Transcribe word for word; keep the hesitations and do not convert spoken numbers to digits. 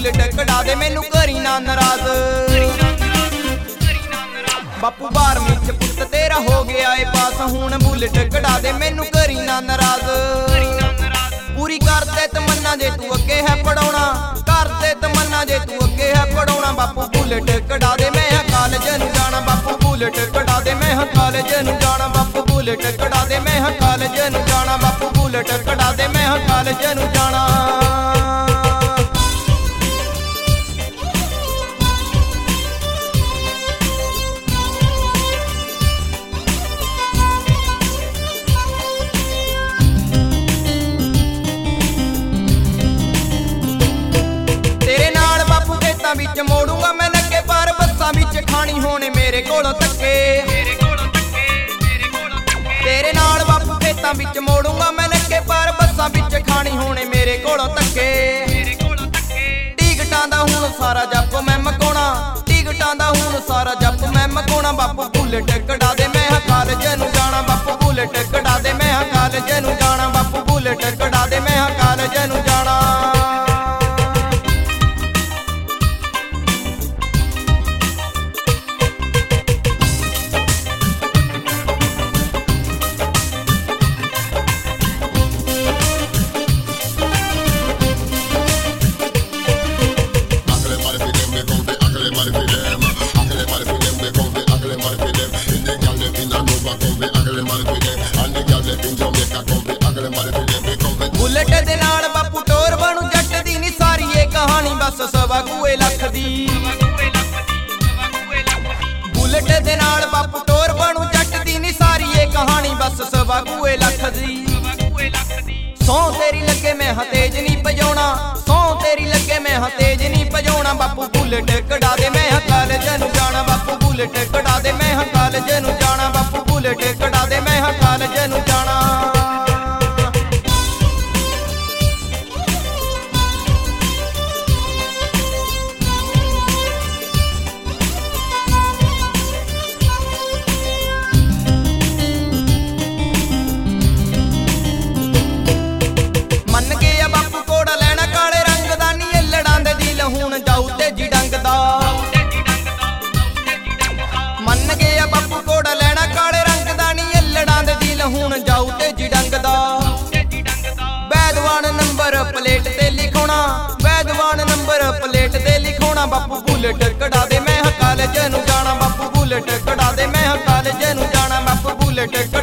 Bullet कढ़ा दे मैनू करी ना नाराज। बापू बारहवीं च पुत तेरा हो गया है पास, हुण बुलेट कढ़ा दे मैनू करी ना नाराज। पूरी कर दे तमन्ना जे तू अगे है पढ़ाउणा, कर दे तमन्ना जे तू अगे है पढ़ाउणा। बापू बुलेट कढ़ा दे मैं कॉलेज नूं जाना, बापू बुलेट कढ़ा दे मैं कॉलेज नूं जाना। बापू बुलेट कढ़ा दे मैं कॉलेज नूं जाना, बापू बुलेट कढ़ा दे मैं कॉलेज नूं जाना। विच मोड़ूंगा मैं नक्के पर बस्सां विच खानी होने मेरे कोलों धक्के। तेरे नाल बापू खेतां विच मोड़ूंगा मैं नक्के पर बस्सां विच खानी होने मेरे कोलों धक्के। टिकटां दा हुण सारा जप मैं मकाउणा, टिकटां दा हुण सारा जप मैं मकाउणा। बापू बुलेट कढ़ा दे मैं कॉलेज नूं जाना, बापू बुलेट कढ़ा दे मैं कॉलेज नूं जाना। बापू बुलेट कढ़ा दे मैं कॉलेज नूं जाना। बुलेट दे नाल बापू टोर बनू जट दी नी सारी ये कहानी बस सवा गुए लख दी। बुलेट दे नाल बापू टोर बनू जट दी नी सारी ये कहानी बस सवा गुए लख दी। सौ तेरी लगे मैं हाँ तेज नहीं बजाउणा, सौ तेरी लगे मैं हाँ तेज नहीं बजाउणा। बापू बुलेट कढ़ा दे मैं कॉलेज नूं जाना, बापू बुलेट कढ़ा दे मैं कॉलेज नूं जाना। बापू बुलेट कढ़ा दे मैं कॉलेज नूं जाना। प्लेट ते लिखोना, वैदवान नंबर प्लेट ते लिखोना। बापू बुलेट कढ़ा दे मैं कॉलेज नूं जाना, बापू बुलेट कढ़ा दे मैं कॉलेज नूं जाना। बापू बुलेट